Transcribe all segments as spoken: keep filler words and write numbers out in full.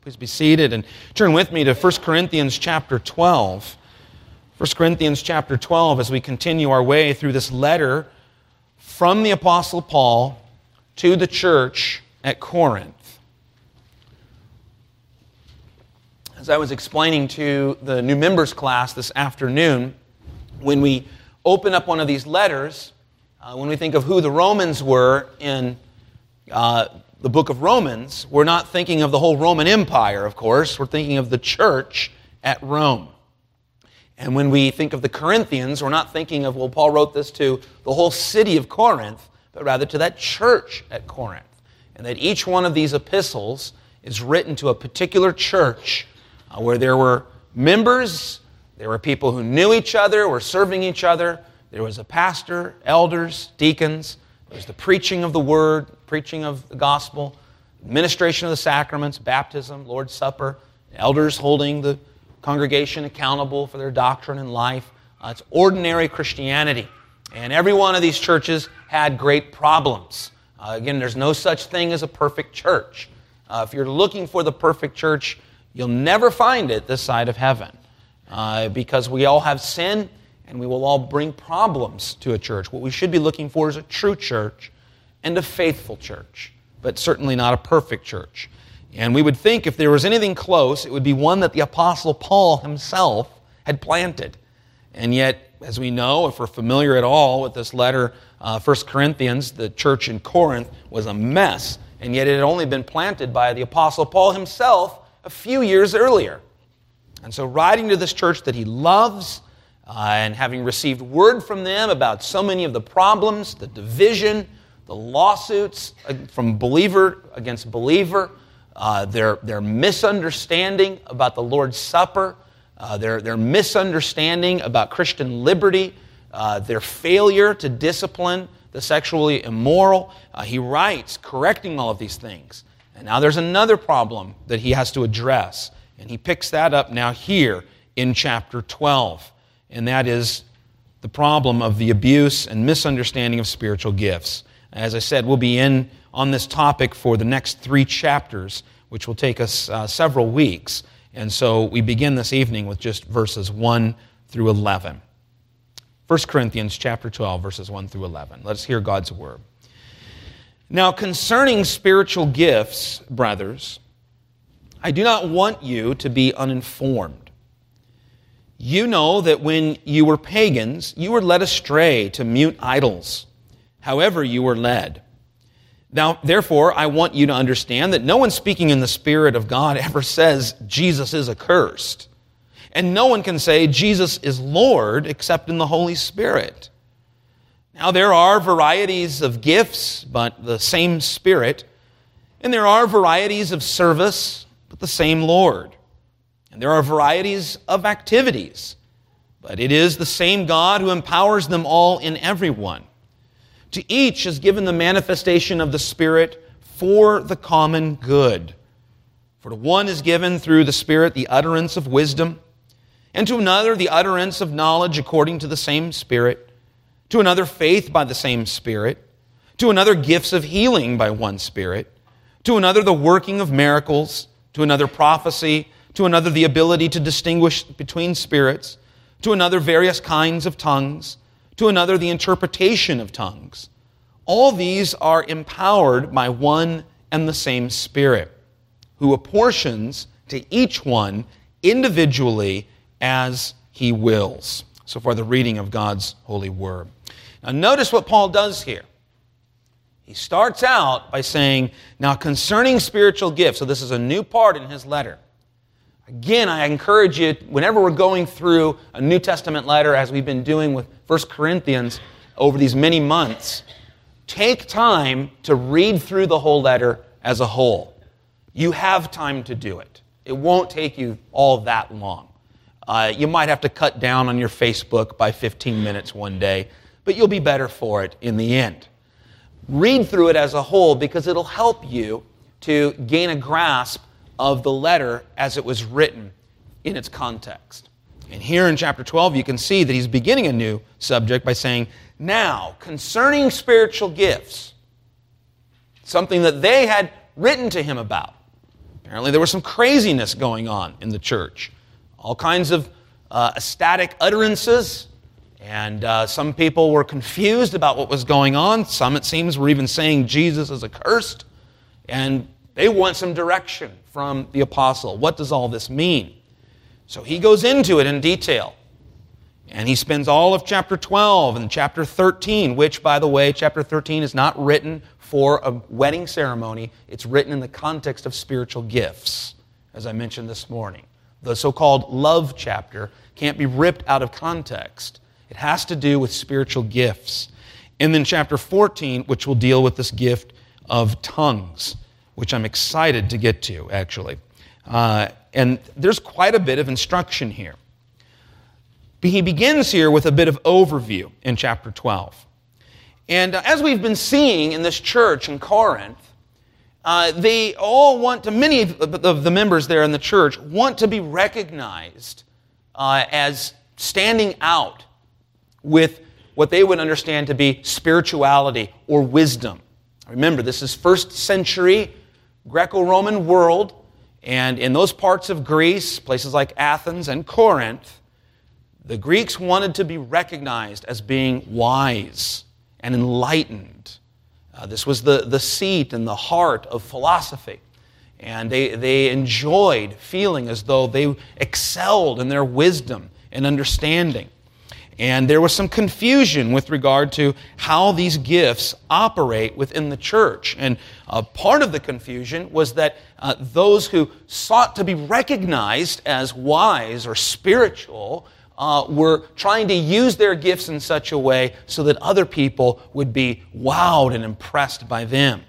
Please be seated and turn with me to First Corinthians chapter twelve. First Corinthians chapter twelve as we continue our way through this letter from the Apostle Paul to the church at Corinth. As I was explaining to the new members class this afternoon, when we open up one of these letters, uh, when we think of who the Romans were in uh, the book of Romans, we're not thinking of the whole Roman Empire, of course. We're thinking of the church at Rome. And when we think of the Corinthians, we're not thinking of, well, Paul wrote this to the whole city of Corinth, but rather to that church at Corinth. And that each one of these epistles is written to a particular church uh, where there were members, there were people who knew each other, were serving each other. There was a pastor, elders, deacons. There was the preaching of the word, preaching of the gospel, administration of the sacraments, baptism, Lord's Supper, elders holding the congregation accountable for their doctrine and life. Uh, it's ordinary Christianity. And every one of these churches had great problems. Uh, again, there's no such thing as a perfect church. Uh, if you're looking for the perfect church, you'll never find it this side of heaven. Uh, because we all have sin, and we will all bring problems to a church. What we should be looking for is a true church and a faithful church, but certainly not a perfect church. And we would think if there was anything close, it would be one that the Apostle Paul himself had planted. And yet, as we know, if we're familiar at all with this letter, uh, First Corinthians, the church in Corinth was a mess, and yet it had only been planted by the Apostle Paul himself a few years earlier. And so writing to this church that he loves, Uh, and having received word from them about so many of the problems, the division, the lawsuits from believer against believer, uh, their, their misunderstanding about the Lord's Supper, uh, their, their misunderstanding about Christian liberty, uh, their failure to discipline the sexually immoral, uh, he writes, correcting all of these things. And now there's another problem that he has to address, and he picks that up now here in chapter twelve. And that is the problem of the abuse and misunderstanding of spiritual gifts. As I said, we'll be in on this topic for the next three chapters, which will take us uh, several weeks. And so we begin this evening with just verses one through eleven. First Corinthians chapter twelve, verses one through eleven. Let us hear God's word. Now, concerning spiritual gifts, brothers, I do not want you to be uninformed. You know that when you were pagans, you were led astray to mute idols, however you were led. Now, therefore, I want you to understand that no one speaking in the Spirit of God ever says Jesus is accursed. And no one can say Jesus is Lord except in the Holy Spirit. Now, there are varieties of gifts, but the same Spirit. And there are varieties of service, but the same Lord. And there are varieties of activities, but it is the same God who empowers them all in everyone. To each is given the manifestation of the Spirit for the common good. For to one is given through the Spirit the utterance of wisdom, and to another the utterance of knowledge according to the same Spirit, to another faith by the same Spirit, to another gifts of healing by one Spirit, to another the working of miracles, to another prophecy, to another the ability to distinguish between spirits, to another various kinds of tongues, to another the interpretation of tongues. All these are empowered by one and the same Spirit, who apportions to each one individually as He wills. So far, the reading of God's holy word. Now notice what Paul does here. He starts out by saying, now concerning spiritual gifts, so this is a new part in his letter. Again, I encourage you, whenever we're going through a New Testament letter, as we've been doing with First Corinthians over these many months, take time to read through the whole letter as a whole. You have time to do it. It won't take you all that long. Uh, you might have to cut down on your Facebook by fifteen minutes one day, but you'll be better for it in the end. Read through it as a whole because it'll help you to gain a grasp of the letter as it was written in its context. And here in chapter twelve, you can see that he's beginning a new subject by saying, now, concerning spiritual gifts, something that they had written to him about. Apparently there was some craziness going on in the church. All kinds of uh, ecstatic utterances, and uh, some people were confused about what was going on. Some, it seems, were even saying Jesus is accursed, and they want some direction from the apostle. What does all this mean? So he goes into it in detail. And he spends all of chapter twelve and chapter thirteen, which, by the way, chapter thirteen is not written for a wedding ceremony. It's written in the context of spiritual gifts, as I mentioned this morning. The so-called love chapter can't be ripped out of context. It has to do with spiritual gifts. And then chapter fourteen, which will deal with this gift of tongues, which I'm excited to get to, actually. Uh, and there's quite a bit of instruction here. He begins here with a bit of overview in chapter twelve. And uh, as we've been seeing in this church in Corinth, uh, they all want to, many of the members there in the church want to be recognized uh, as standing out with what they would understand to be spirituality or wisdom. Remember, this is first century Greco-Roman world, and in those parts of Greece, places like Athens and Corinth, the Greeks wanted to be recognized as being wise and enlightened. Uh, this was the, the seat and the heart of philosophy. And they, they enjoyed feeling as though they excelled in their wisdom and understanding. And there was some confusion with regard to how these gifts operate within the church. And uh, part of the confusion was that uh, those who sought to be recognized as wise or spiritual Uh, were trying to use their gifts in such a way so that other people would be wowed and impressed by them.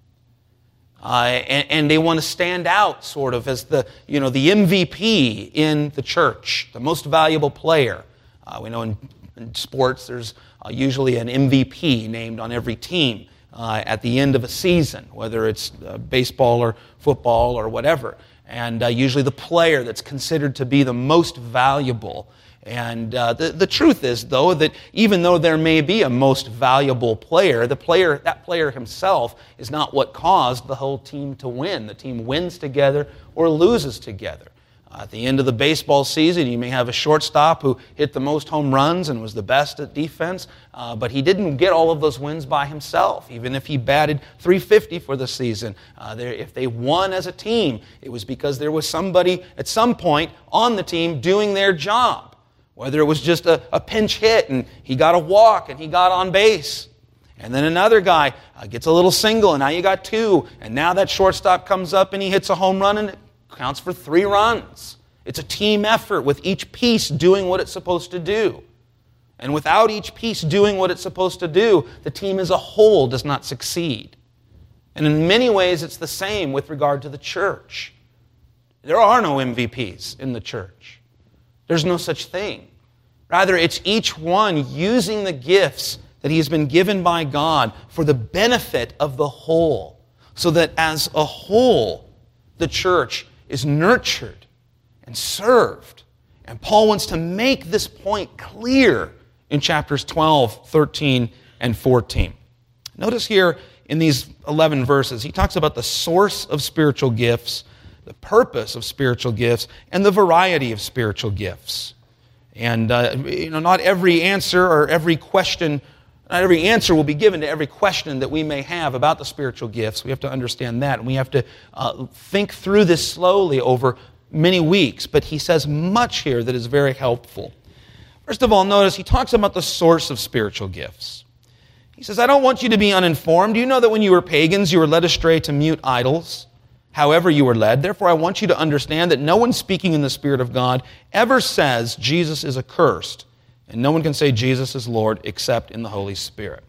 Uh, and, and they want to stand out sort of as the, you know, the M V P in the church, the most valuable player. Uh, we know in, in sports there's uh, usually an M V P named on every team uh, at the end of a season, whether it's uh, baseball or football or whatever. And uh, usually the player that's considered to be the most valuable. And uh, the, the truth is, though, that even though there may be a most valuable player, the player, that player himself is not what caused the whole team to win. The team wins together or loses together. Uh, at the end of the baseball season, you may have a shortstop who hit the most home runs and was the best at defense, uh, but he didn't get all of those wins by himself. Even if he batted three fifty for the season, uh, if they won as a team, it was because there was somebody at some point on the team doing their job. Whether it was just a, a pinch hit and he got a walk and he got on base. And then another guy uh, gets a little single and now you got two. And now that shortstop comes up and he hits a home run and it counts for three runs. It's a team effort with each piece doing what it's supposed to do. And without each piece doing what it's supposed to do, the team as a whole does not succeed. And in many ways it's the same with regard to the church. There are no M V Ps in the church. There's no such thing. Rather, it's each one using the gifts that he has been given by God for the benefit of the whole, so that as a whole, the church is nurtured and served. And Paul wants to make this point clear in chapters twelve, thirteen, and fourteen. Notice here in these eleven verses, he talks about the source of spiritual gifts, the purpose of spiritual gifts, and the variety of spiritual gifts. And uh, you know, not every answer or every question, not every answer will be given to every question that we may have about the spiritual gifts. We have to understand that, and we have to uh, think through this slowly over many weeks. But he says much here that is very helpful. First of all, notice he talks about the source of spiritual gifts. He says, I don't want you to be uninformed. Do you know that when you were pagans, you were led astray to mute idols? However you were led. Therefore, I want you to understand that no one speaking in the Spirit of God ever says Jesus is accursed, and no one can say Jesus is Lord except in the Holy Spirit.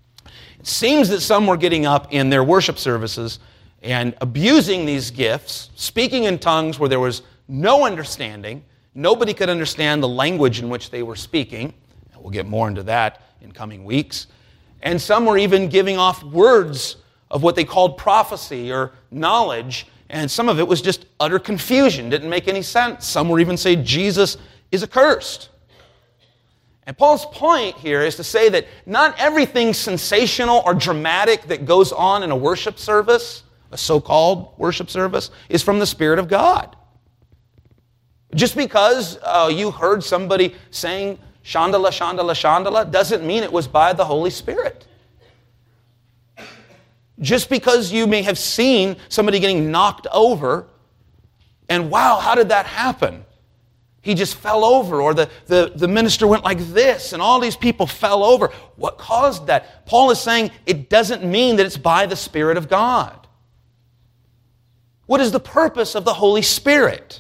It seems that some were getting up in their worship services and abusing these gifts, speaking in tongues where there was no understanding. Nobody could understand the language in which they were speaking. And we'll get more into that in coming weeks. And some were even giving off words of what they called prophecy or knowledge, and some of it was just utter confusion, didn't make any sense. Some were even saying Jesus is accursed. And Paul's point here is to say that not everything sensational or dramatic that goes on in a worship service a so-called worship service, is from the Spirit of God. Just because uh, you heard somebody saying Shandala, Shandala, Shandala doesn't mean it was by the Holy Spirit. Just because you may have seen somebody getting knocked over and wow, how did that happen? He just fell over, or the, the, the minister went like this and all these people fell over. What caused that? Paul is saying it doesn't mean that it's by the Spirit of God. What is the purpose of the Holy Spirit?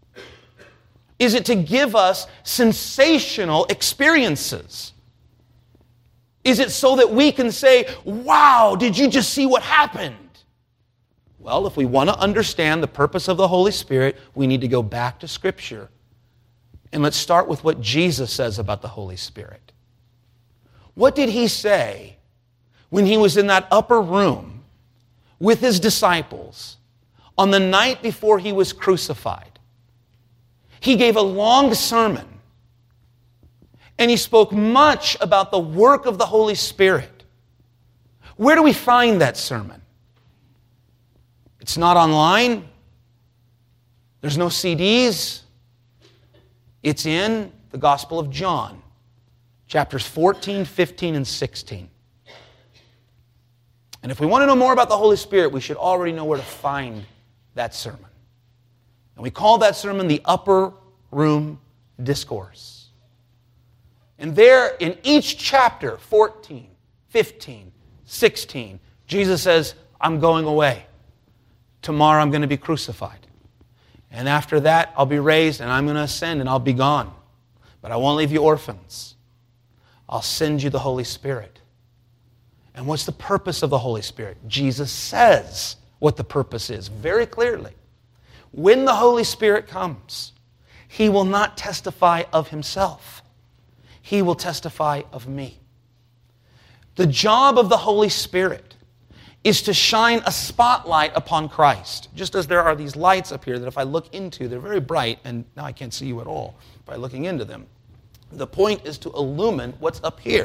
Is it to give us sensational experiences? Is it so that we can say, wow, did you just see what happened? Well, if we want to understand the purpose of the Holy Spirit, we need to go back to Scripture. And let's start with what Jesus says about the Holy Spirit. What did He say when He was in that upper room with His disciples on the night before He was crucified? He gave a long sermon. And He spoke much about the work of the Holy Spirit. Where do we find that sermon? It's not online. There's no C Ds. It's in the Gospel of John, chapters fourteen, fifteen, and sixteen. And if we want to know more about the Holy Spirit, we should already know where to find that sermon. And we call that sermon the Upper Room Discourse. And there, in each chapter, fourteen, fifteen, sixteen, Jesus says, I'm going away. Tomorrow I'm going to be crucified. And after that, I'll be raised and I'm going to ascend and I'll be gone. But I won't leave you orphans. I'll send you the Holy Spirit. And what's the purpose of the Holy Spirit? Jesus says what the purpose is very clearly. When the Holy Spirit comes, He will not testify of Himself. He will testify of me. The job of the Holy Spirit is to shine a spotlight upon Christ. Just as there are these lights up here that if I look into, they're very bright, and now I can't see you at all by looking into them. The point is to illumine what's up here.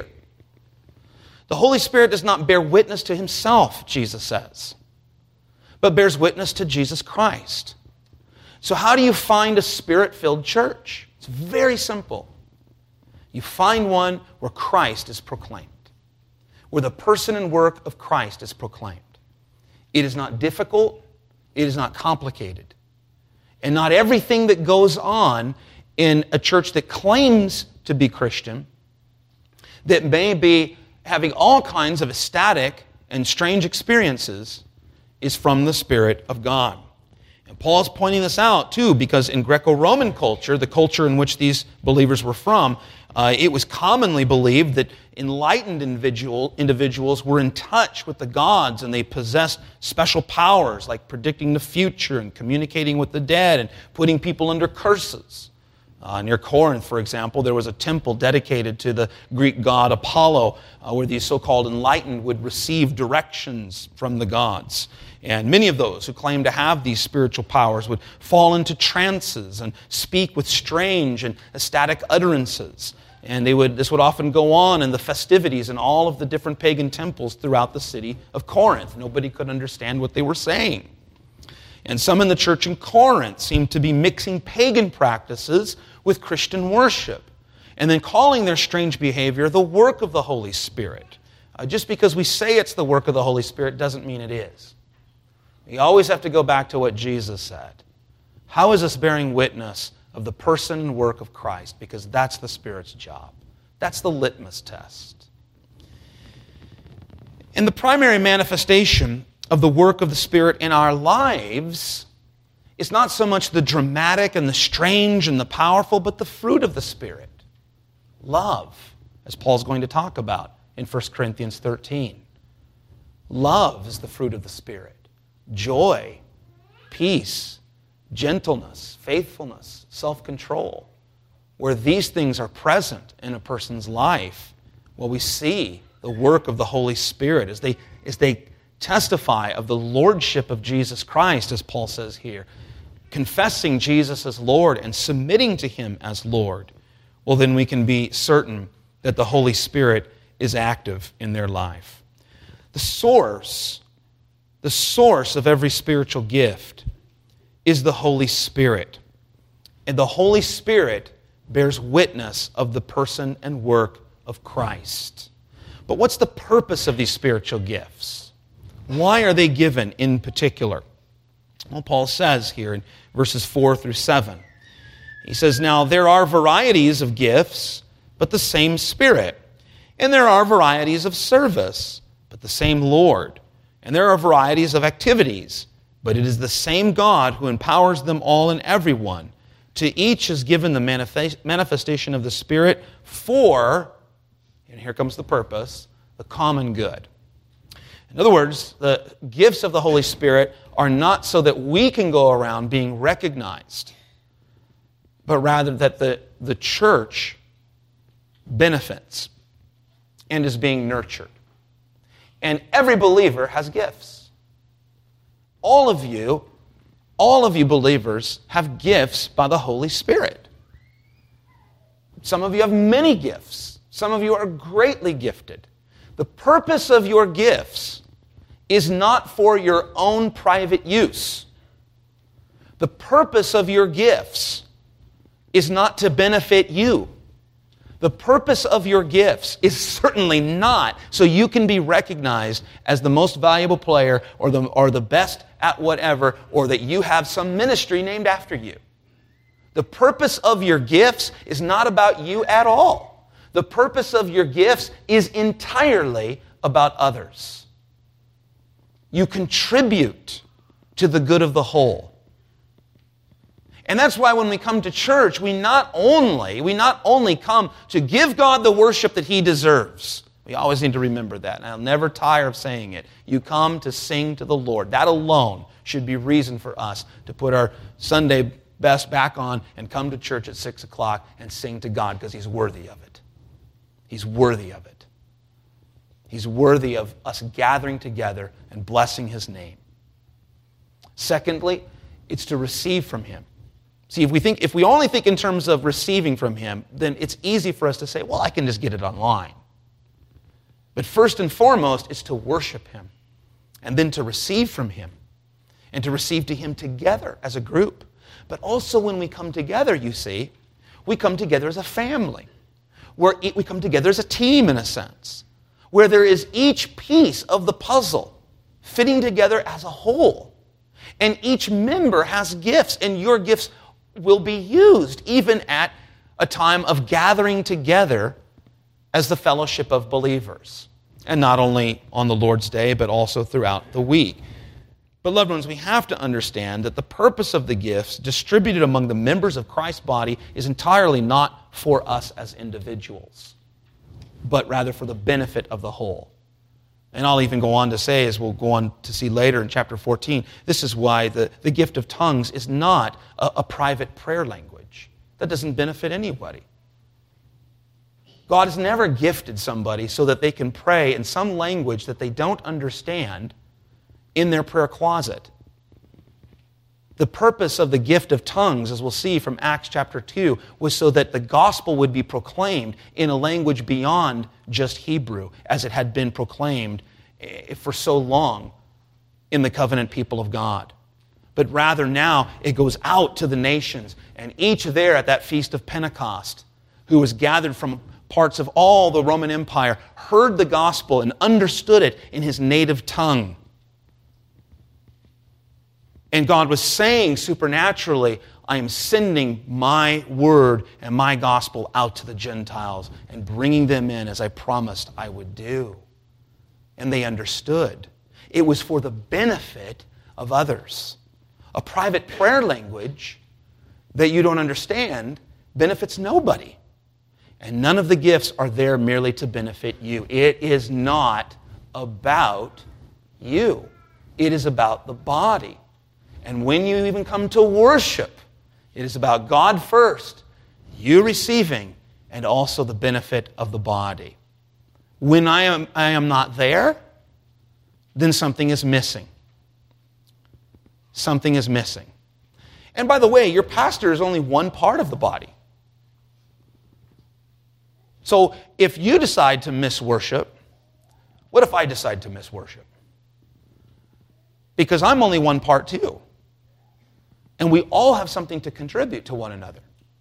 The Holy Spirit does not bear witness to Himself, Jesus says, but bears witness to Jesus Christ. So how do you find a Spirit-filled church? It's very simple. You find one where Christ is proclaimed, where the person and work of Christ is proclaimed. It is not difficult, it is not complicated. And not everything that goes on in a church that claims to be Christian, that may be having all kinds of ecstatic and strange experiences, is from the Spirit of God. And Paul is pointing this out too, because in Greco-Roman culture, the culture in which these believers were from, uh, it was commonly believed that enlightened individual, individuals were in touch with the gods and they possessed special powers like predicting the future and communicating with the dead and putting people under curses. Uh, near Corinth, for example, there was a temple dedicated to the Greek god Apollo, uh, where these so-called enlightened would receive directions from the gods. And many of those who claimed to have these spiritual powers would fall into trances and speak with strange and ecstatic utterances. And they would, this would often go on in the festivities in all of the different pagan temples throughout the city of Corinth. Nobody could understand what they were saying. And some in the church in Corinth seemed to be mixing pagan practices with Christian worship, and then calling their strange behavior the work of the Holy Spirit. Uh, just because we say it's the work of the Holy Spirit doesn't mean it is. We always have to go back to what Jesus said. How is this bearing witness of the person and work of Christ? Because that's the Spirit's job. That's the litmus test. And the primary manifestation of the work of the Spirit in our lives is not so much the dramatic and the strange and the powerful, but the fruit of the Spirit. Love, as Paul's going to talk about in First Corinthians thirteen. Love is the fruit of the Spirit. Joy, peace, gentleness, faithfulness, self-control. Where these things are present in a person's life, well, we see the work of the Holy Spirit as they, as they testify of the lordship of Jesus Christ, as Paul says here, confessing Jesus as Lord and submitting to Him as Lord. Well, then we can be certain that the Holy Spirit is active in their life. The source the source of every spiritual gift is the Holy Spirit. And the Holy Spirit bears witness of the person and work of Christ. But what's the purpose of these spiritual gifts? Why are they given in particular? Well, Paul says here in verses four through seven. He says, "Now there are varieties of gifts, but the same Spirit. And there are varieties of service, but the same Lord. And there are varieties of activities, but it is the same God who empowers them all and everyone. To each is given the manifest- manifestation of the Spirit for," and here comes the purpose, "the common good." In other words, the gifts of the Holy Spirit are not so that we can go around being recognized, but rather that the, the church benefits and is being nurtured. And every believer has gifts. All of you, all of you believers have gifts by the Holy Spirit. Some of you have many gifts. Some of you are greatly gifted. The purpose of your gifts is not for your own private use. The purpose of your gifts is not to benefit you. The purpose of your gifts is certainly not so you can be recognized as the most valuable player or the, or the best at whatever, or that you have some ministry named after you. The purpose of your gifts is not about you at all. The purpose of your gifts is entirely about others. You contribute to the good of the whole. And that's why when we come to church, we not only, we not only come to give God the worship that He deserves. We always need to remember that, and I'll never tire of saying it. You come to sing to the Lord. That alone should be reason for us to put our Sunday best back on and come to church at six o'clock and sing to God, because He's worthy of it. He's worthy of it. He's worthy of us gathering together and blessing His name. Secondly, it's to receive from Him. See, if we think, if we only think in terms of receiving from Him, then it's easy for us to say, well, I can just get it online. But first and foremost, it's to worship Him, and then to receive from Him, and to receive to Him together as a group. But also when we come together, you see, we come together as a family, where we come together as a team in a sense, where there is each piece of the puzzle fitting together as a whole. And each member has gifts, and your gifts will be used even at a time of gathering together as the fellowship of believers. And not only on the Lord's Day, but also throughout the week. But loved ones, we have to understand that the purpose of the gifts distributed among the members of Christ's body is entirely not for us as individuals, but rather for the benefit of the whole. And I'll even go on to say, as we'll go on to see later in chapter fourteen, this is why the, the gift of tongues is not a, a private prayer language. That doesn't benefit anybody. God has never gifted somebody so that they can pray in some language that they don't understand in their prayer closet. The purpose of the gift of tongues, as we'll see from Acts chapter two, was so that the gospel would be proclaimed in a language beyond just Hebrew, as it had been proclaimed for so long in the covenant people of God. But rather now it goes out to the nations, and each there at that feast of Pentecost, who was gathered from parts of all the Roman Empire, heard the gospel and understood it in his native tongue. And God was saying supernaturally, I am sending my word and my gospel out to the Gentiles and bringing them in as I promised I would do. And they understood. It was for the benefit of others. A private prayer language that you don't understand benefits nobody. And none of the gifts are there merely to benefit you. It is not about you. It is about the body. And when you even come to worship, it is about God first, you receiving, and also the benefit of the body. When I am, I am not there, then something is missing. Something is missing. And by the way, your pastor is only one part of the body. So if you decide to miss worship, what if I decide to miss worship? because I'm only one part too. And we all have something to contribute to one another.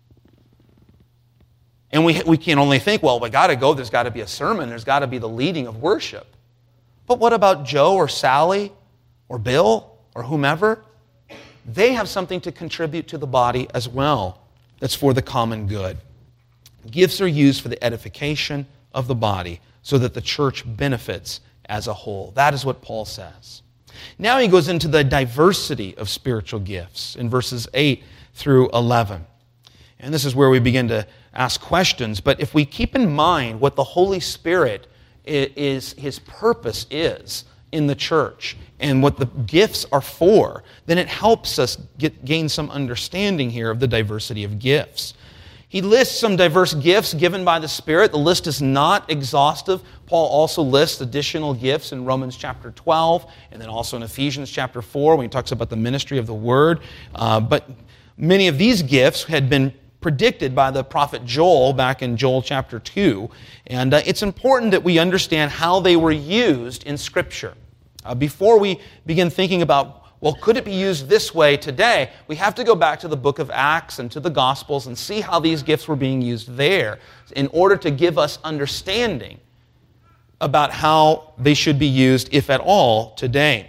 And we, we can only think, well, we got to go, there's got to be a sermon, there's got to be the leading of worship. But what about Joe or Sally or Bill or whomever? They have something to contribute to the body as well that's for the common good. Gifts are used for the edification of the body so that the church benefits as a whole. That is what Paul says. Now he goes into the diversity of spiritual gifts in verses eight through eleven. And this is where we begin to ask questions. But if we keep in mind what the Holy Spirit is, his purpose is in the church and what the gifts are for, then it helps us get, gain some understanding here of the diversity of gifts. He lists some diverse gifts given by the Spirit. The list is not exhaustive. Paul also lists additional gifts in Romans chapter twelve, and then also in Ephesians chapter four when he talks about the ministry of the Word. Uh, but many of these gifts had been predicted by the prophet Joel back in Joel chapter two. And uh, it's important that we understand how they were used in Scripture. Uh, before we begin thinking about, well, could it be used this way today? We have to go back to the book of Acts and to the Gospels and see how these gifts were being used there in order to give us understanding about how they should be used, if at all, today.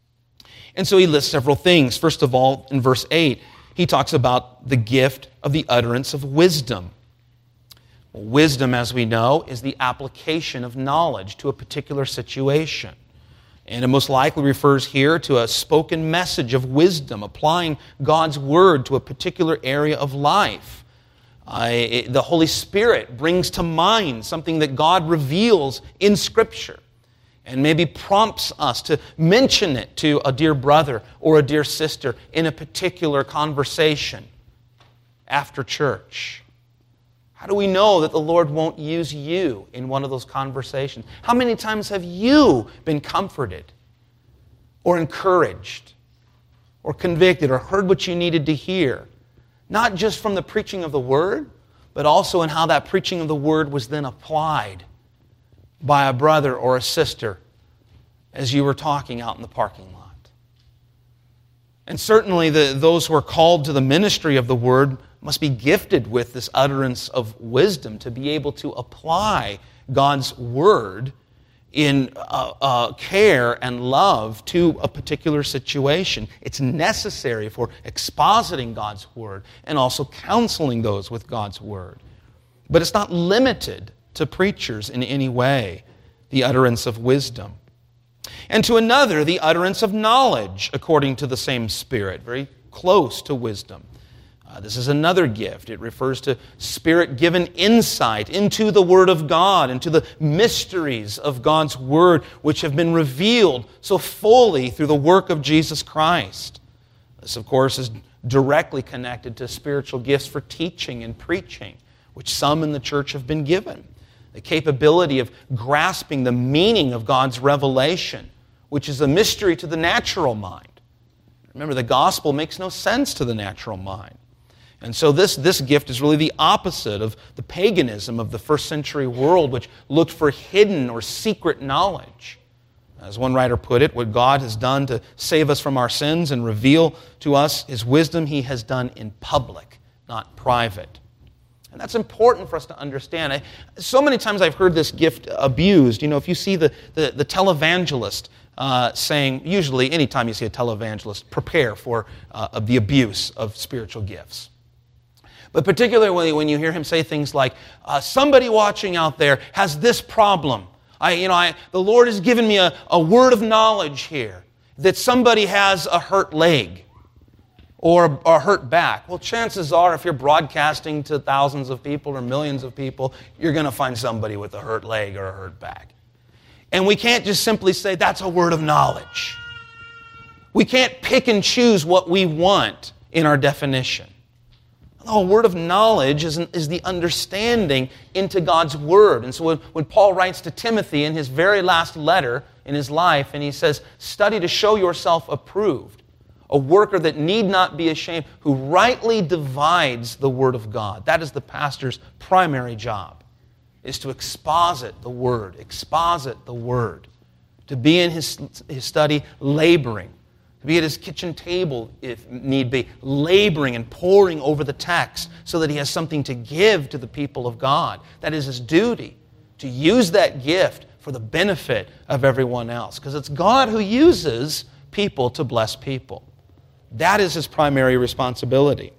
And so he lists several things. First of all, in verse eight, he talks about the gift of the utterance of wisdom. Well, wisdom, as we know, is the application of knowledge to a particular situation. And it most likely refers here to a spoken message of wisdom, applying God's Word to a particular area of life. Uh, it, the Holy Spirit brings to mind something that God reveals in Scripture and maybe prompts us to mention it to a dear brother or a dear sister in a particular conversation after church. How do we know that the Lord won't use you in one of those conversations? How many times have you been comforted or encouraged or convicted or heard what you needed to hear? Not just from the preaching of the Word, but also in how that preaching of the Word was then applied by a brother or a sister as you were talking out in the parking lot. And certainly the, those who are called to the ministry of the Word must be gifted with this utterance of wisdom to be able to apply God's Word in uh, uh, care and love to a particular situation. It's necessary for expositing God's Word and also counseling those with God's Word. But it's not limited to preachers in any way, the utterance of wisdom. And to another, the utterance of knowledge, according to the same Spirit, very close to wisdom. Uh, this is another gift. It refers to Spirit-given insight into the Word of God, into the mysteries of God's Word, which have been revealed so fully through the work of Jesus Christ. This, of course, is directly connected to spiritual gifts for teaching and preaching, which some in the church have been given. The capability of grasping the meaning of God's revelation, which is a mystery to the natural mind. Remember, the gospel makes no sense to the natural mind. And so this, this gift is really the opposite of the paganism of the first century world, which looked for hidden or secret knowledge. As one writer put it, what God has done to save us from our sins and reveal to us His wisdom, He has done in public, not private. And that's important for us to understand. I, so many times I've heard this gift abused. You know, if you see the, the, the televangelist uh, saying, usually anytime you see a televangelist, prepare for uh, the abuse of spiritual gifts. But particularly when you hear him say things like, uh, somebody watching out there has this problem. I, you know, I, the Lord has given me a, a word of knowledge here that somebody has a hurt leg or a, a hurt back. Well, chances are if you're broadcasting to thousands of people or millions of people, you're going to find somebody with a hurt leg or a hurt back. And we can't just simply say that's a word of knowledge. We can't pick and choose what we want in our definition. Oh, a word of knowledge is, is the understanding into God's Word. And so when, when Paul writes to Timothy in his very last letter in his life, and he says, study to show yourself approved, a worker that need not be ashamed, who rightly divides the Word of God. That is the pastor's primary job, is to exposit the Word, exposit the Word, to be in his, his study laboring to be at his kitchen table, if need be, laboring and poring over the text so that he has something to give to the people of God. That is his duty, to use that gift for the benefit of everyone else. Because it's God who uses people to bless people. That is his primary responsibility.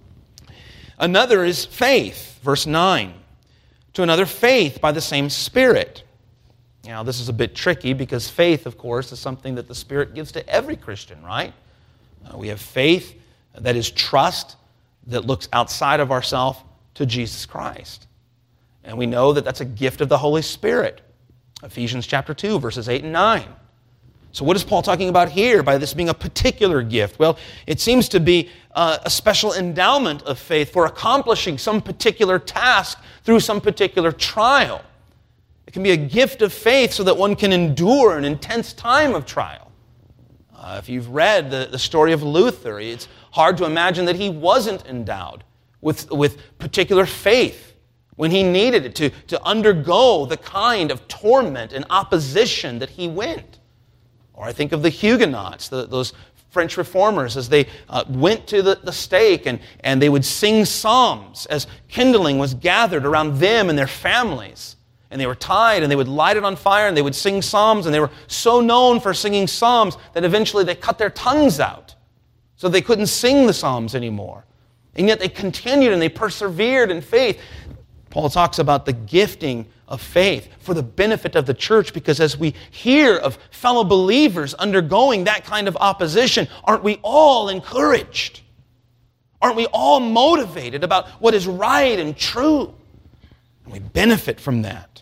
Another is faith, verse nine. To another, faith by the same Spirit. Now, this is a bit tricky because faith, of course, is something that the Spirit gives to every Christian, right? Uh, we have faith that is trust that looks outside of ourselves to Jesus Christ. And we know that that's a gift of the Holy Spirit. Ephesians chapter two, verses eight and nine. So what is Paul talking about here by this being a particular gift? Well, it seems to be uh, a special endowment of faith for accomplishing some particular task through some particular trial. It can be a gift of faith so that one can endure an intense time of trial. Uh, if you've read the, the story of Luther, it's hard to imagine that he wasn't endowed with, with particular faith when he needed it to, to undergo the kind of torment and opposition that he went. Or I think of the Huguenots, the, those French reformers, as they uh, went to the, the stake and, and they would sing psalms as kindling was gathered around them and their families. And they were tied, and they would light it on fire, and they would sing psalms, and they were so known for singing psalms that eventually they cut their tongues out so they couldn't sing the psalms anymore. And yet they continued and they persevered in faith. Paul talks about the gifting of faith for the benefit of the church, because as we hear of fellow believers undergoing that kind of opposition, aren't we all encouraged? Aren't we all motivated about what is right and true? And we benefit from that.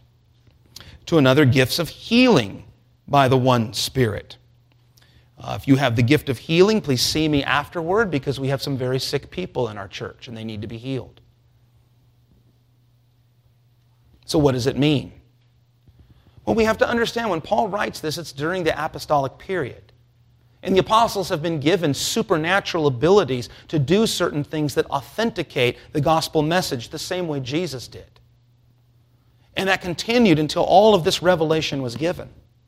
To another, gifts of healing by the one Spirit. Uh, if you have the gift of healing, please see me afterward, because we have some very sick people in our church and they need to be healed. So what does it mean? Well, we have to understand when Paul writes this, it's during the apostolic period. And the apostles have been given supernatural abilities to do certain things that authenticate the gospel message the same way Jesus did. And that continued until all of this revelation was given.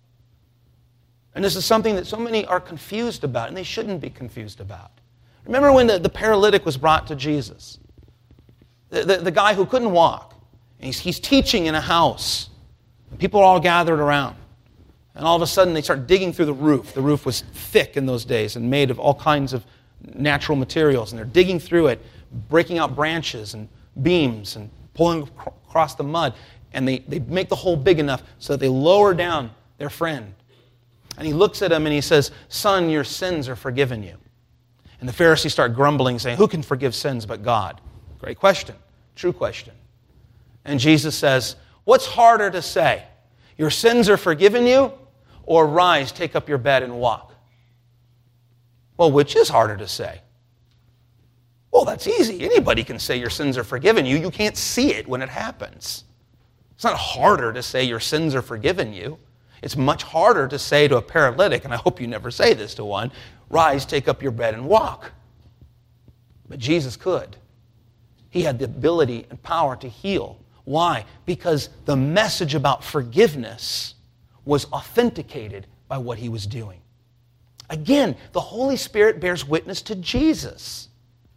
And this is something that so many are confused about, and they shouldn't be confused about. Remember when the, the paralytic was brought to Jesus? The, the, the guy who couldn't walk. And he's, he's teaching in a house. And people are all gathered around. And all of a sudden they start digging through the roof. The roof was thick in those days and made of all kinds of natural materials. And they're digging through it, breaking out branches and beams and pulling across the mud. And they, they make the hole big enough so that they lower down their friend. And he looks at him and he says, "Son, your sins are forgiven you." And the Pharisees start grumbling, saying, "Who can forgive sins but God?" Great question. True question. And Jesus says, "What's harder to say? Your sins are forgiven you, or rise, take up your bed and walk?" Well, which is harder to say? Well, that's easy. Anybody can say your sins are forgiven you. You can't see it when it happens. It's not harder to say your sins are forgiven you. It's much harder to say to a paralytic, and I hope you never say this to one, "Rise, take up your bed and walk." But Jesus could. He had the ability and power to heal. Why? Because the message about forgiveness was authenticated by what he was doing. Again, the Holy Spirit bears witness to Jesus.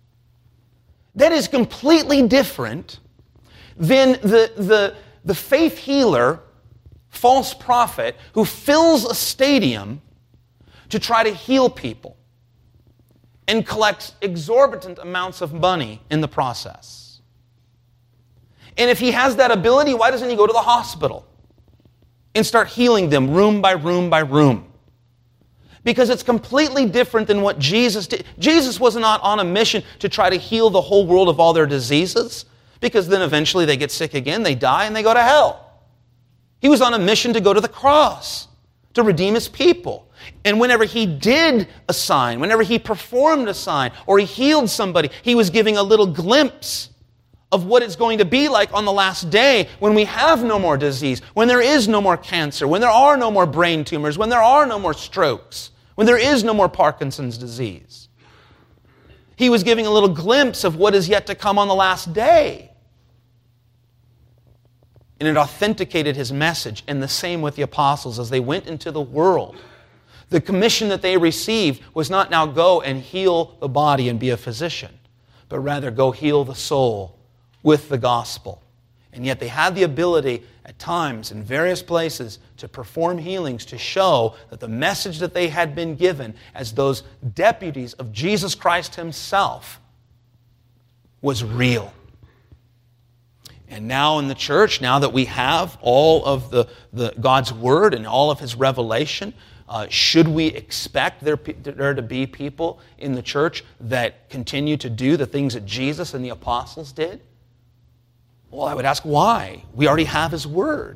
That is completely different than the, the, the faith healer, false prophet, who fills a stadium to try to heal people and collects exorbitant amounts of money in the process. And if he has that ability, why doesn't he go to the hospital and start healing them room by room by room? Because it's completely different than what Jesus did. Jesus was not on a mission to try to heal the whole world of all their diseases, because then eventually they get sick again, they die, and they go to hell. He was on a mission to go to the cross, to redeem his people. And whenever he did a sign, whenever he performed a sign, or he healed somebody, he was giving a little glimpse of what it's going to be like on the last day when we have no more disease, when there is no more cancer, when there are no more brain tumors, when there are no more strokes, when there is no more Parkinson's disease. He was giving a little glimpse of what is yet to come on the last day. And it authenticated his message, and the same with the apostles as they went into the world. The commission that they received was not now go and heal the body and be a physician, but rather go heal the soul with the gospel. And yet they had the ability at times in various places to perform healings to show that the message that they had been given as those deputies of Jesus Christ Himself was real. And now in the church, now that we have all of the, the God's Word and all of His revelation, uh, should we expect there, there to be people in the church that continue to do the things that Jesus and the apostles did? Well, I would ask why. We already have His Word.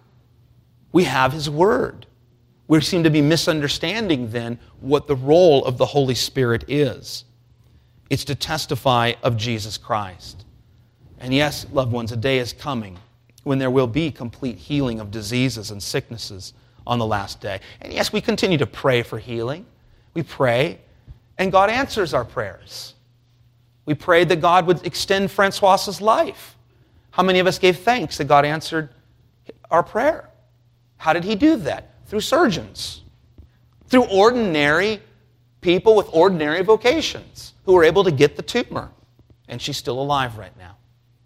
We have His Word. We seem to be misunderstanding then what the role of the Holy Spirit is. It's to testify of Jesus Christ. And yes, loved ones, a day is coming when there will be complete healing of diseases and sicknesses on the last day. And yes, we continue to pray for healing. We pray, and God answers our prayers. We prayed that God would extend Francois's life. How many of us gave thanks that God answered our prayer? How did He do that? Through surgeons. Through ordinary people with ordinary vocations who were able to get the tumor. And she's still alive right now.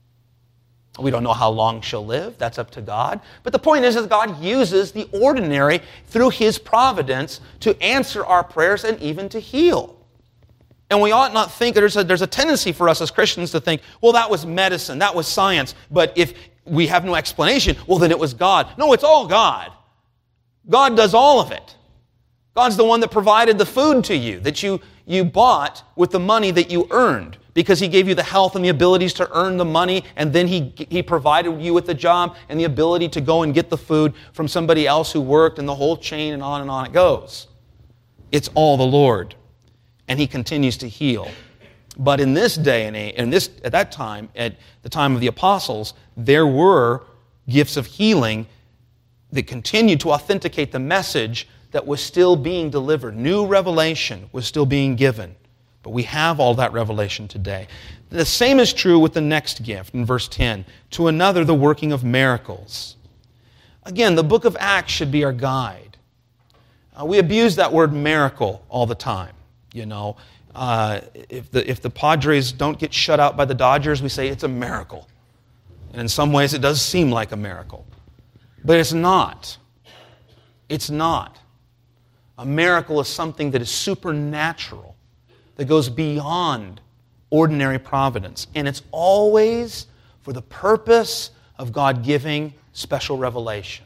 We don't know how long she'll live. That's up to God. But the point is that God uses the ordinary through His providence to answer our prayers and even to heal. And we ought not think, there's a, there's a tendency for us as Christians to think, well, that was medicine, that was science, but if we have no explanation, well, then it was God. No, it's all God. God does all of it. God's the one that provided the food to you, that you, you bought with the money that you earned, because He gave you the health and the abilities to earn the money, and then He, he provided you with the job and the ability to go and get the food from somebody else who worked, and the whole chain, and on and on it goes. It's all the Lord. And He continues to heal. But in this day and age, in this, at that time, at the time of the apostles, there were gifts of healing that continued to authenticate the message that was still being delivered. New revelation was still being given. But we have all that revelation today. The same is true with the next gift in verse ten. To another, the working of miracles. Again, the book of Acts should be our guide. Uh, we abuse that word miracle all the time. You know, uh, if the if the Padres don't get shut out by the Dodgers, we say it's a miracle. And in some ways, it does seem like a miracle. But it's not. It's not. A miracle is something that is supernatural, that goes beyond ordinary providence. And it's always for the purpose of God giving special revelation.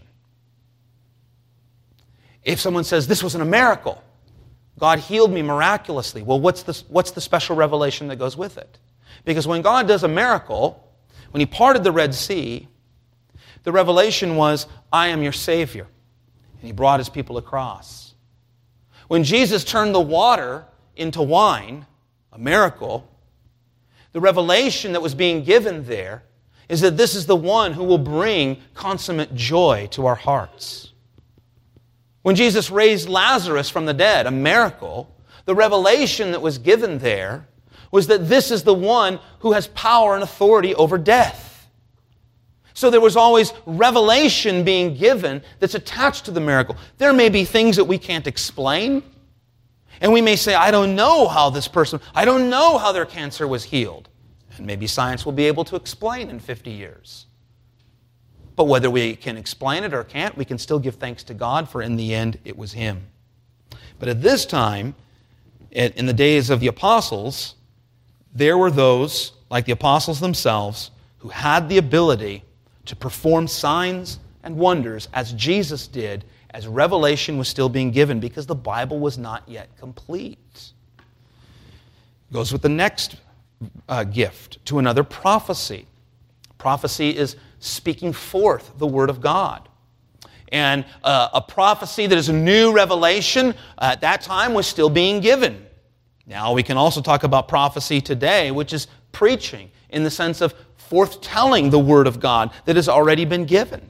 If someone says, this wasn't a miracle, God healed me miraculously. Well, what's the, what's the special revelation that goes with it? Because when God does a miracle, when He parted the Red Sea, the revelation was, I am your Savior. And He brought His people across. When Jesus turned the water into wine, a miracle, the revelation that was being given there is that this is the one who will bring consummate joy to our hearts. When Jesus raised Lazarus from the dead, a miracle, the revelation that was given there was that this is the one who has power and authority over death. So there was always revelation being given that's attached to the miracle. There may be things that we can't explain, and we may say, I don't know how this person, I don't know how their cancer was healed. And maybe science will be able to explain in fifty years. But whether we can explain it or can't, we can still give thanks to God, for in the end, it was Him. But at this time, in the days of the apostles, there were those, like the apostles themselves, who had the ability to perform signs and wonders as Jesus did, as revelation was still being given, because the Bible was not yet complete. Goes with the next uh, gift, to another, prophecy. Prophecy is speaking forth the Word of God. And uh, a prophecy that is a new revelation at that time was still being given. Now we can also talk about prophecy today, which is preaching, in the sense of forthtelling the Word of God that has already been given.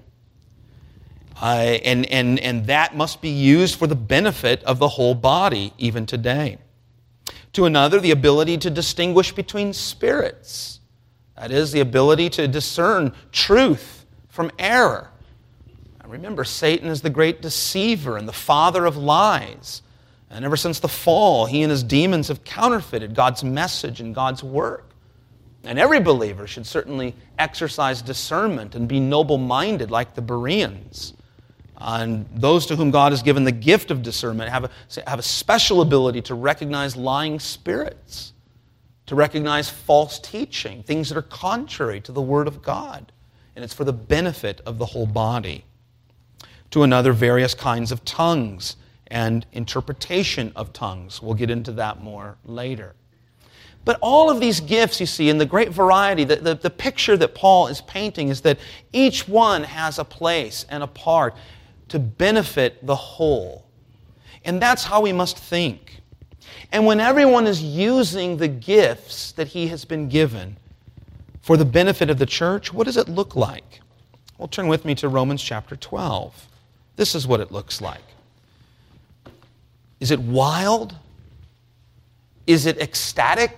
Uh, and, and, and that must be used for the benefit of the whole body, even today. To another, the ability to distinguish between spirits. That is, the ability to discern truth from error. Remember, Satan is the great deceiver and the father of lies. And ever since the fall, he and his demons have counterfeited God's message and God's work. And every believer should certainly exercise discernment and be noble-minded like the Bereans. Uh, and those to whom God has given the gift of discernment have a, have a special ability to recognize lying spirits, to recognize false teaching, things that are contrary to the Word of God. And it's for the benefit of the whole body. To another, various kinds of tongues and interpretation of tongues. We'll get into that more later. But all of these gifts, you see, in the great variety, the, the, the picture that Paul is painting is that each one has a place and a part to benefit the whole. And that's how we must think. And when everyone is using the gifts that he has been given for the benefit of the church, what does it look like? Well, turn with me to Romans chapter twelve. This is what it looks like. Is it wild? Is it ecstatic?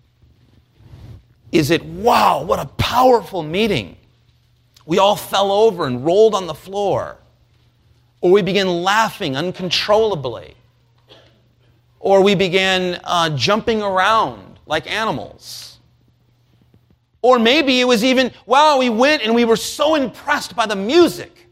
Is it, wow, what a powerful meeting? We all fell over and rolled on the floor. Or we began laughing uncontrollably. Or we began uh, jumping around like animals. Or maybe it was even, wow, we went and we were so impressed by the music.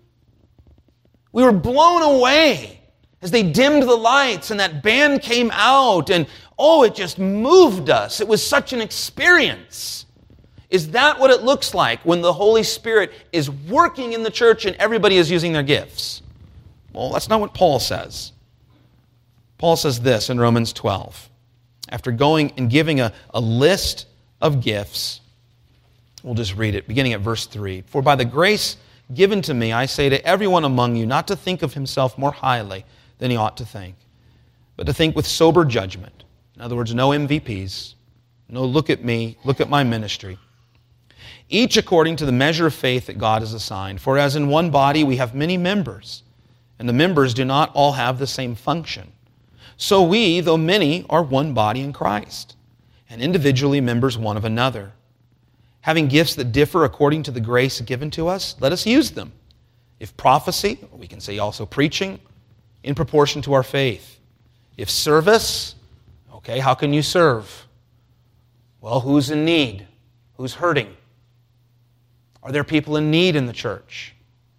We were blown away as they dimmed the lights and that band came out and, oh, it just moved us. It was such an experience. Is that what it looks like when the Holy Spirit is working in the church and everybody is using their gifts? Well, that's not what Paul says. Paul says this in Romans twelve. After going and giving a, a list of gifts, we'll just read it, beginning at verse three. For by the grace given to me, I say to everyone among you not to think of himself more highly than he ought to think, but to think with sober judgment. In other words, no M V Ps, no look at me, look at my ministry. Each according to the measure of faith that God has assigned. For as in one body we have many members, and the members do not all have the same function. So we, though many, are one body in Christ, and individually members one of another. Having gifts that differ according to the grace given to us, let us use them. If prophecy, we can say also preaching, in proportion to our faith. If service, okay, how can you serve? Well, who's in need? Who's hurting? Are there people in need in the church?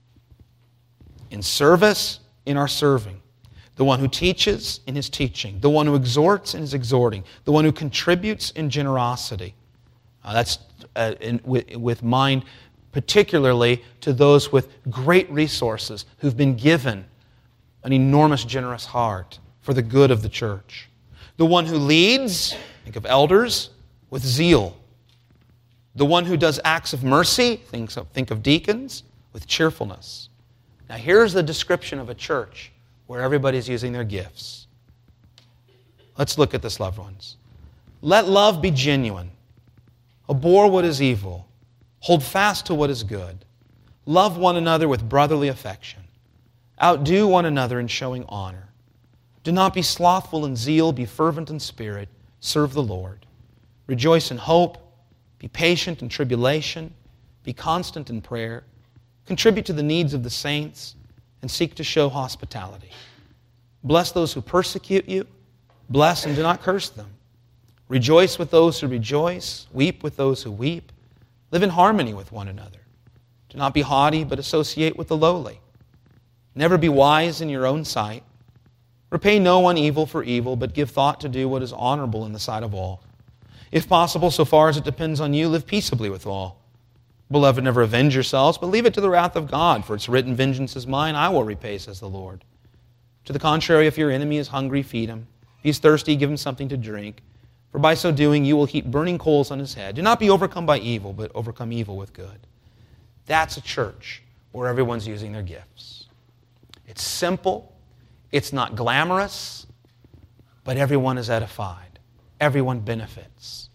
In service, in our serving. The one who teaches in his teaching. The one who exhorts in his exhorting. The one who contributes in generosity. Uh, that's uh, in, with, with mind particularly to those with great resources who've been given an enormous generous heart for the good of the church. The one who leads, think of elders, with zeal. The one who does acts of mercy, think of, think of deacons, with cheerfulness. Now here's the description of a church where everybody's using their gifts. Let's look at this, loved ones. Let love be genuine. Abhor what is evil. Hold fast to what is good. Love one another with brotherly affection. Outdo one another in showing honor. Do not be slothful in zeal. Be fervent in spirit. Serve the Lord. Rejoice in hope. Be patient in tribulation. Be constant in prayer. Contribute to the needs of the saints. And seek to show hospitality. Bless those who persecute you. Bless and do not curse them. Rejoice with those who rejoice. Weep with those who weep. Live in harmony with one another. Do not be haughty, but associate with the lowly. Never be wise in your own sight. Repay no one evil for evil, but give thought to do what is honorable in the sight of all. If possible, so far as it depends on you, live peaceably with all. Beloved, never avenge yourselves, but leave it to the wrath of God, for it's written, vengeance is mine, I will repay, says the Lord. To the contrary, if your enemy is hungry, feed him. If he is thirsty, give him something to drink. For by so doing, you will heap burning coals on his head. Do not be overcome by evil, but overcome evil with good. That's a church where everyone's using their gifts. It's simple. It's not glamorous. But everyone is edified. Everyone benefits.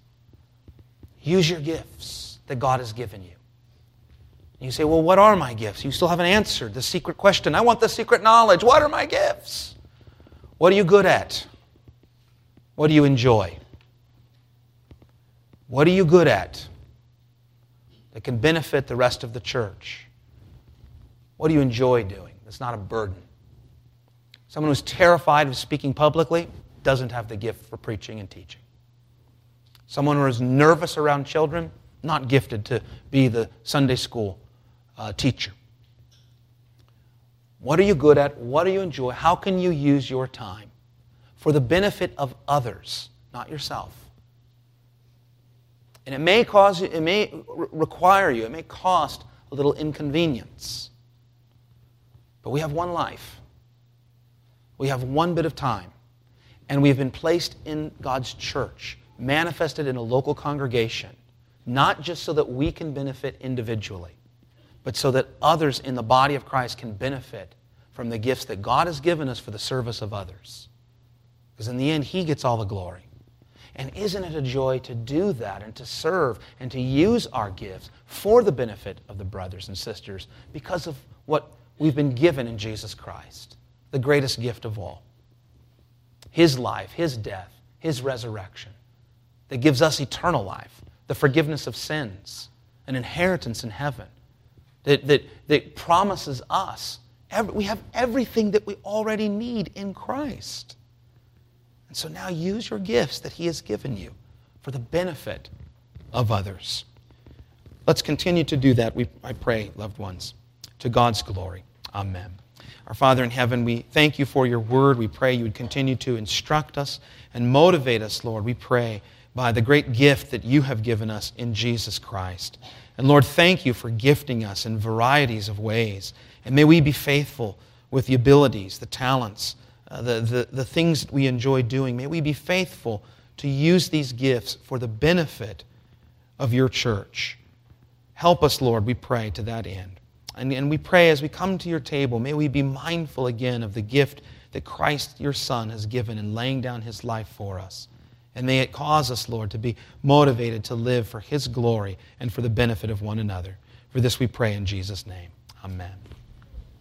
Use your gifts that God has given you. You say, well, what are my gifts? You still haven't answered the secret question. I want the secret knowledge. What are my gifts? What are you good at? What do you enjoy? What are you good at that can benefit the rest of the church? What do you enjoy doing? It's not a burden. Someone who's terrified of speaking publicly doesn't have the gift for preaching and teaching. Someone who is nervous around children, not gifted to be the Sunday school uh, teacher. What are you good at? What do you enjoy? How can you use your time for the benefit of others, not yourself? And it may cause you, it may require you, it may cost a little inconvenience. But we have one life. We have one bit of time. And we've been placed in God's church, manifested in a local congregation, not just so that we can benefit individually, but so that others in the body of Christ can benefit from the gifts that God has given us for the service of others. Because in the end, He gets all the glory. And isn't it a joy to do that and to serve and to use our gifts for the benefit of the brothers and sisters because of what we've been given in Jesus Christ, the greatest gift of all. His life, His death, His resurrection that gives us eternal life, the forgiveness of sins, an inheritance in heaven that, that, that promises us, every, we have everything that we already need in Christ. And so now use your gifts that He has given you for the benefit of others. Let's continue to do that, we, I pray, loved ones, to God's glory. Amen. Our Father in heaven, we thank You for Your word. We pray You would continue to instruct us and motivate us, Lord, we pray, by the great gift that You have given us in Jesus Christ. And Lord, thank You for gifting us in varieties of ways. And may we be faithful with the abilities, the talents, uh, the, the, the things that we enjoy doing. May we be faithful to use these gifts for the benefit of Your church. Help us, Lord, we pray, to that end. And, and we pray as we come to Your table, may we be mindful again of the gift that Christ, Your Son, has given in laying down His life for us. And may it cause us, Lord, to be motivated to live for His glory and for the benefit of one another. For this we pray in Jesus' name. Amen.